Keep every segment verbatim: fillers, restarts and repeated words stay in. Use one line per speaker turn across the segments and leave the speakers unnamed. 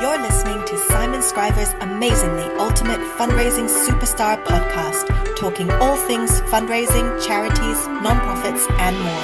You're listening to Simon Scriver's amazingly ultimate fundraising superstar podcast, talking all things fundraising, charities, nonprofits, and more.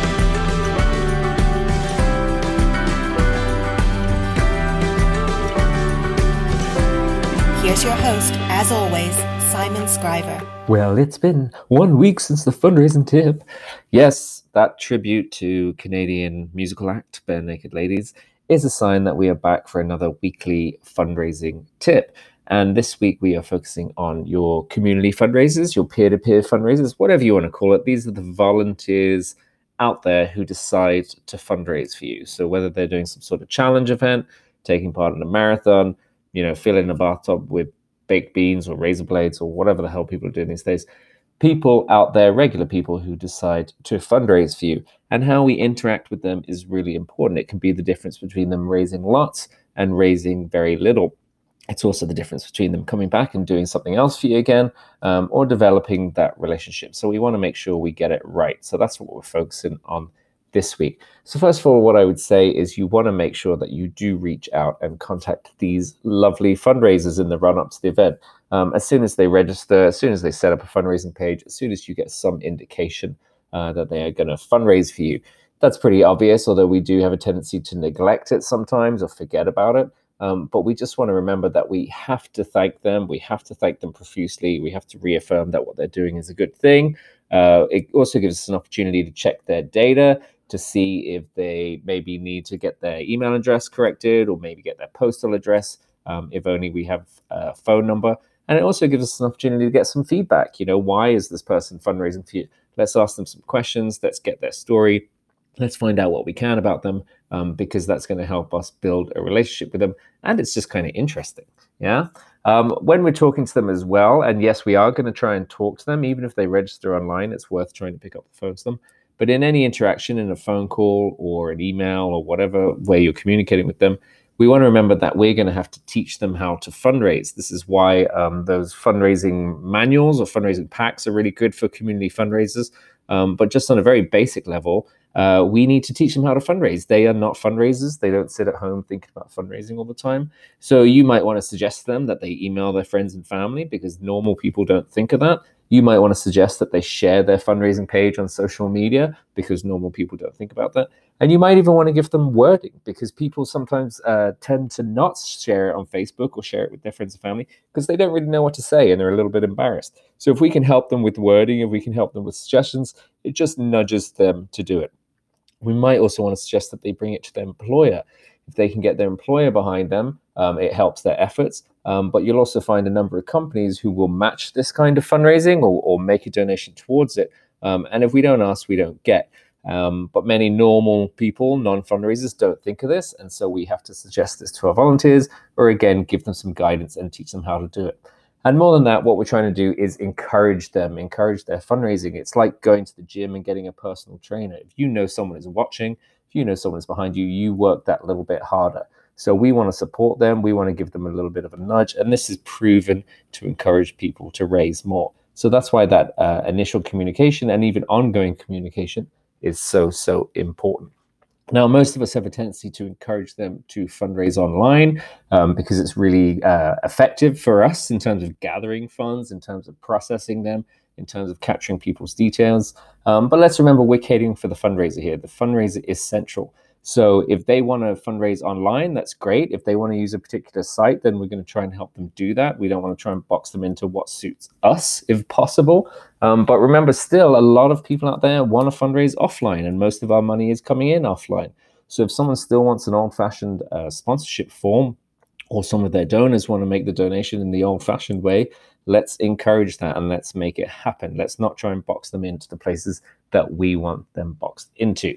Here's your host, as always, Simon Scriver.
Well, it's been one week since the fundraising tip. Yes, that tribute to Canadian musical act Barenaked Ladies is a sign that we are back for another weekly fundraising tip. And this week we are focusing on your community fundraisers, your peer-to-peer fundraisers, whatever you want to call it. These are the volunteers out there who decide to fundraise for you. So whether they're doing some sort of challenge event, taking part in a marathon, you know, filling a bathtub with baked beans or razor blades or whatever the hell people are doing these days. People out there, regular people who decide to fundraise for you, and how we interact with them is really important. It can be the difference between them raising lots and raising very little. It's also the difference between them coming back and doing something else for you again, um, or developing that relationship. So we want to make sure we get it right. So that's what we're focusing on this week. So first of all, what I would say is you want to make sure that you do reach out and contact these lovely fundraisers in the run-up to the event. Um, as soon as they register, as soon as they set up a fundraising page, as soon as you get some indication uh, that they are going to fundraise for you. That's pretty obvious, although we do have a tendency to neglect it sometimes or forget about it. Um, but we just want to remember that we have to thank them. We have to thank them profusely. We have to reaffirm that what they're doing is a good thing. Uh, it also gives us an opportunity to check their data, to see if they maybe need to get their email address corrected or maybe get their postal address, um, if only we have a phone number. And it also gives us an opportunity to get some feedback. You know, why is this person fundraising for you? Let's ask them some questions. Let's get their story. Let's find out what we can about them, um, because that's going to help us build a relationship with them. And it's just kind of interesting. Yeah. Um, when we're talking to them as well, and yes, we are going to try and talk to them, even if they register online, it's worth trying to pick up the phone to them. But in any interaction, in a phone call or an email or whatever way you're communicating with them, we want to remember that we're going to have to teach them how to fundraise. This is why um, those fundraising manuals or fundraising packs are really good for community fundraisers. Um, but just on a very basic level, uh, we need to teach them how to fundraise. They are not fundraisers. They don't sit at home thinking about fundraising all the time. So you might want to suggest to them that they email their friends and family, because normal people don't think of that. You might want to suggest that they share their fundraising page on social media, because normal people don't think about that. And you might even want to give them wording, because people sometimes uh, tend to not share it on Facebook or share it with their friends and family because they don't really know what to say and they're a little bit embarrassed. So if we can help them with wording, if we can help them with suggestions, it just nudges them to do it. We might also want to suggest that they bring it to their employer. If they can get their employer behind them, um, it helps their efforts. Um, but you'll also find a number of companies who will match this kind of fundraising or, or make a donation towards it. Um, and if we don't ask, we don't get. Um, but many normal people, non-fundraisers, don't think of this. And so we have to suggest this to our volunteers, or again, give them some guidance and teach them how to do it. And more than that, what we're trying to do is encourage them, encourage their fundraising. It's like going to the gym and getting a personal trainer. If you know someone is watching, if you know someone is behind you, you work that little bit harder. So we want to support them. We want to give them a little bit of a nudge. And this is proven to encourage people to raise more. So that's why that uh, initial communication and even ongoing communication is so, so important. Now, most of us have a tendency to encourage them to fundraise online um, because it's really uh, effective for us in terms of gathering funds, in terms of processing them, in terms of capturing people's details. Um, but let's remember, we're catering for the fundraiser here. The fundraiser is central. So if they want to fundraise online, that's great. If they want to use a particular site, then we're going to try and help them do that. We don't want to try and box them into what suits us, if possible. Um, but remember, still, a lot of people out there want to fundraise offline, and most of our money is coming in offline. So if someone still wants an old-fashioned uh, sponsorship form, or some of their donors want to make the donation in the old-fashioned way, let's encourage that and let's make it happen. Let's not try and box them into the places that we want them boxed into.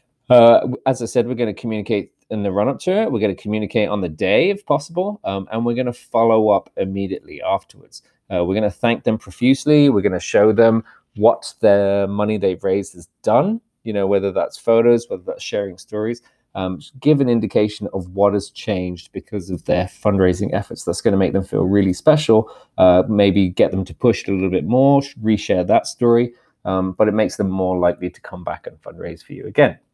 Uh, as I said, we're going to communicate in the run-up to it. We're going to communicate on the day, if possible, um, and we're going to follow up immediately afterwards. Uh, we're going to thank them profusely. We're going to show them what the money they've raised has done, you know, whether that's photos, whether that's sharing stories. Um, give an indication of what has changed because of their fundraising efforts. That's going to make them feel really special, uh, maybe get them to push it a little bit more, reshare that story, um, but it makes them more likely to come back and fundraise for you again.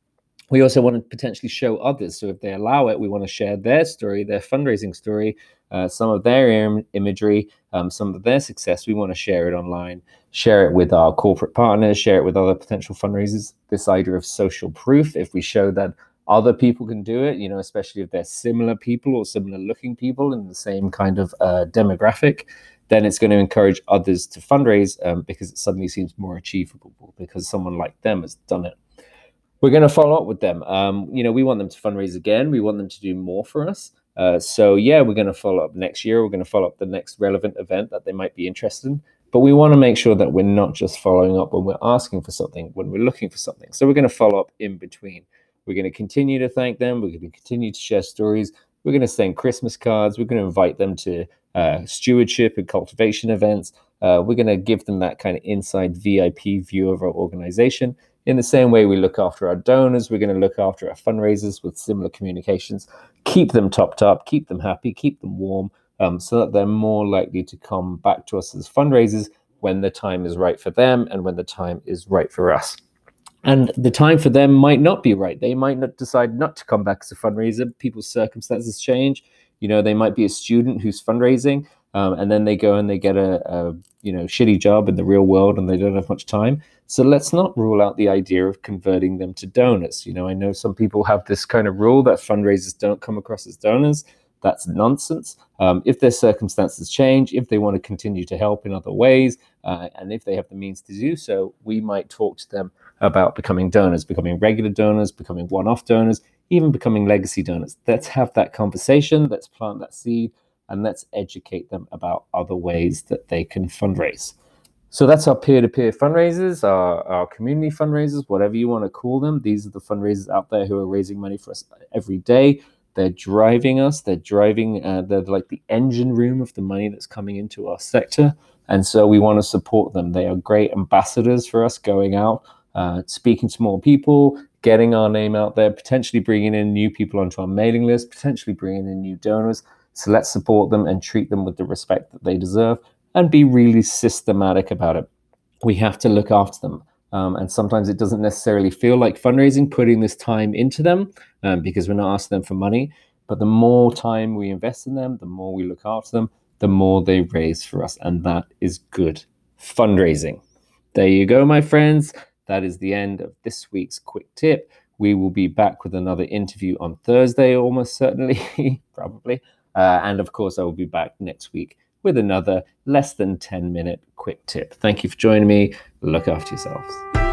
We also want to potentially show others. So if they allow it, we want to share their story, their fundraising story, uh, some of their Im- imagery, um, some of their success. We want to share it online, share it with our corporate partners, share it with other potential fundraisers. This idea of social proof, if we show that other people can do it, you know, especially if they're similar people or similar looking people in the same kind of uh, demographic, then it's going to encourage others to fundraise um, because it suddenly seems more achievable because someone like them has done it. We're going to follow up with them. Um, you know, we want them to fundraise again. We want them to do more for us. Uh, so yeah, we're going to follow up next year. We're going to follow up the next relevant event that they might be interested in. But we want to make sure that we're not just following up when we're asking for something, when we're looking for something. So we're going to follow up in between. We're going to continue to thank them. We're going to continue to share stories. We're going to send Christmas cards. We're going to invite them to uh, stewardship and cultivation events. Uh, we're going to give them that kind of inside V I P view of our organization. In the same way we look after our donors, we're going to look after our fundraisers with similar communications. Keep them topped up, keep them happy, keep them warm, um, so that they're more likely to come back to us as fundraisers when the time is right for them and when the time is right for us. And the time for them might not be right. They might not decide not to come back as a fundraiser. People's circumstances change. You know, they might be a student who's fundraising, um, and then they go and they get a, a you know shitty job in the real world, and they don't have much time. So let's not rule out the idea of converting them to donors. You know, I know some people have this kind of rule that fundraisers don't come across as donors. That's nonsense. Um, if their circumstances change, if they want to continue to help in other ways, uh, and if they have the means to do so, we might talk to them about becoming donors, becoming regular donors, becoming one-off donors, even becoming legacy donors. Let's have that conversation. Let's plant that seed, and let's educate them about other ways that they can fundraise. So that's our peer-to-peer fundraisers, our, our community fundraisers, whatever you want to call them. These are the fundraisers out there who are raising money for us every day. They're driving us. They're driving, uh, they're like the engine room of the money that's coming into our sector. And so we want to support them. They are great ambassadors for us going out, uh, speaking to more people, getting our name out there, potentially bringing in new people onto our mailing list, potentially bringing in new donors. So let's support them and treat them with the respect that they deserve and be really systematic about it. We have to look after them. Um, and sometimes it doesn't necessarily feel like fundraising, putting this time into them, um, because we're not asking them for money. But the more time we invest in them, the more we look after them, the more they raise for us. And that is good fundraising. There you go, my friends. That is the end of this week's quick tip. We will be back with another interview on Thursday, almost certainly, probably. Uh, and of course, I will be back next week with another less than ten minute quick tip. Thank you for joining me. Look after yourselves.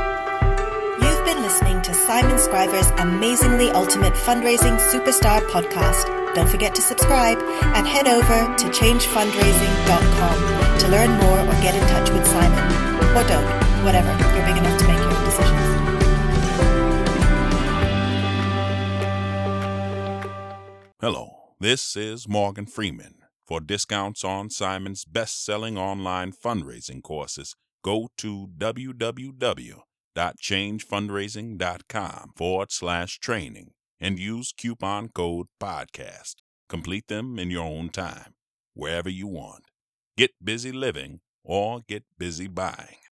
You've been listening to Simon Scriver's Amazingly Ultimate Fundraising Superstar podcast. Don't forget to subscribe and head over to change fundraising dot com to learn more or get in touch with Simon. Or don't, whatever. You're big enough to make your own decisions.
Hello, this is Morgan Freeman. For discounts on Simon's best-selling online fundraising courses, go to www.changefundraising.com forward slash training and use coupon code podcast. Complete them in your own time, wherever you want. Get busy living or get busy buying.